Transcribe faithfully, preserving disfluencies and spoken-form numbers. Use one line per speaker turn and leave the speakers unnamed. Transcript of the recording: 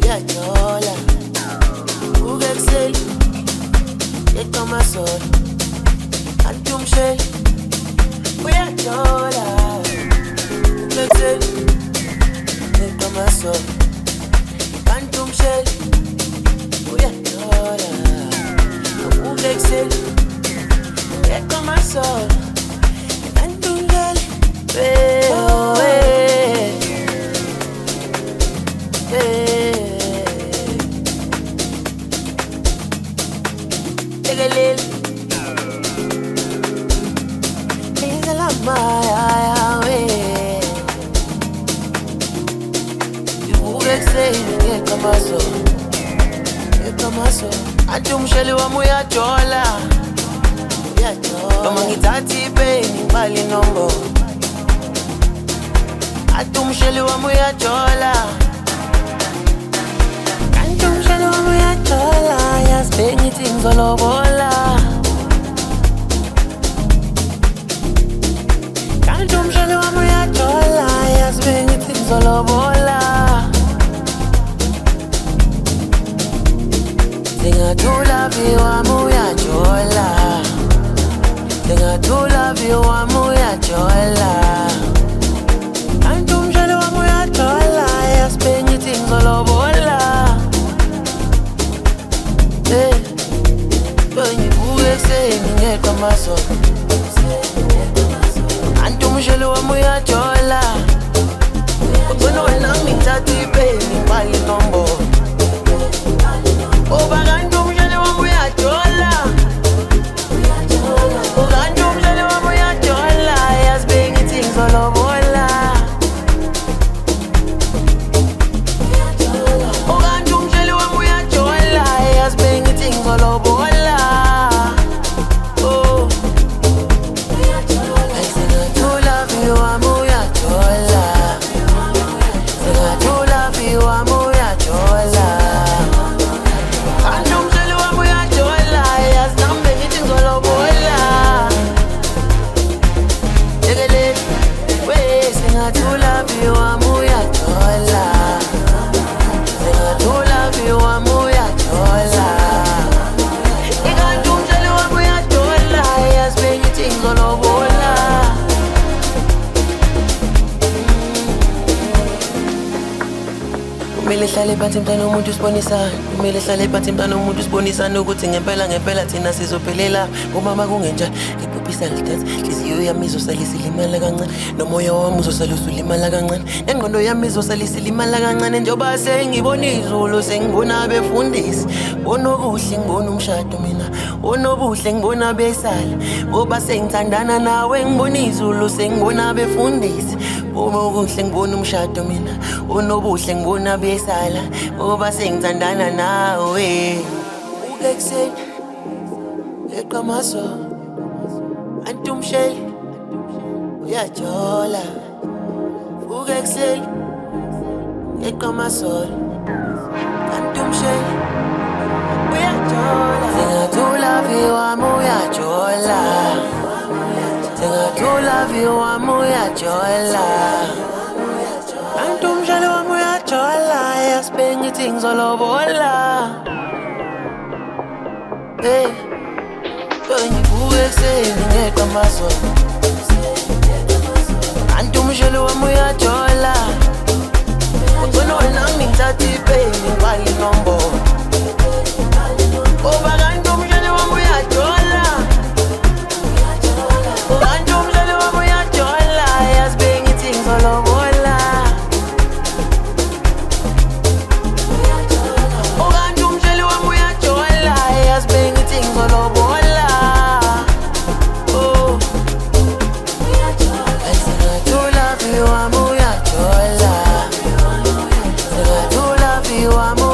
uyajola ukekuseli yekamasol kanti umsheli uyajola ukekuseli yekamasol kanti umsheli uyajola ukekuseli yekamasol kanti umsheli oh eh eh Tegelel Izala maya we Ukekuseli ngekamaso ngekamaso athi umsheli wami uyajola uyajola noma ngithatha ipeni ngibale inombolo athi umsheli wami uyajola kanti umsheli wami uyajola yasibhengithi ngizolobola kanti umsheli wami uyajola yasibhengithi ngizolobola singathula viwami uyajola singathula viwami uyajola kanti umsheli wami uyajola yasibhengithi ngizolobola eh Ukekuseli ngekamaso kanti umsheli wami uyajola ubona wena ngithatha ipeni ngibale inombolo Oba kanti umsheli wami uyajola kanti umsheli wami uyajola yasibhengithi ngizolobola kanti umsheli wami uyajola yasibhengithi ngizolobola oh singathula viwami uyajola singathula viwami uyajola Singathula viwami uyajola singathula viwami uyajola ikanti umsheli wami uyajola yasibhengithi ngizolobola kumele hlale phansi mntana umuntu usibonisa kumele hlale phansi mntana umuntu usibonisa ukuthi ngempela ngempela thina sizophelela umama kungenja ngiphuphisa lidance hliziyo yami izosala isilimala kancane nomoya wami uzosala usulimala kancane nengqondo yami izosala isilimala kancane njengoba sengibona izulu sengibona abefundisi bona okuhle ngibona umshado mina bona obuhle ngibona besala ngoba sengithandana nawe ngibona izulu sengibona abefundisi bona okuhle ngibona umshado mina bona obuhle ngibona besala ngoba sengithandana nawe ukekuseli eqhamaso anti umsheli uyajola ukekuseli eqhamaso anti umsheli uyajola singathula viwami uyajola singathula viwami uyajola anti umsheli wami uyajola yasibhengithi ngizolobola hey Ukekuseli ngekamaso kanti umsheli wami uyajola ubona wena ngithatha ipeni ngibale inombolo oba kanti umsheli wami uyajola kanti umsheli wami uyajola yasibhengithi ngizolobola kanti umsheli wami uyajola yasibhengithi ngizolobola Viwami uyajola singathula viwami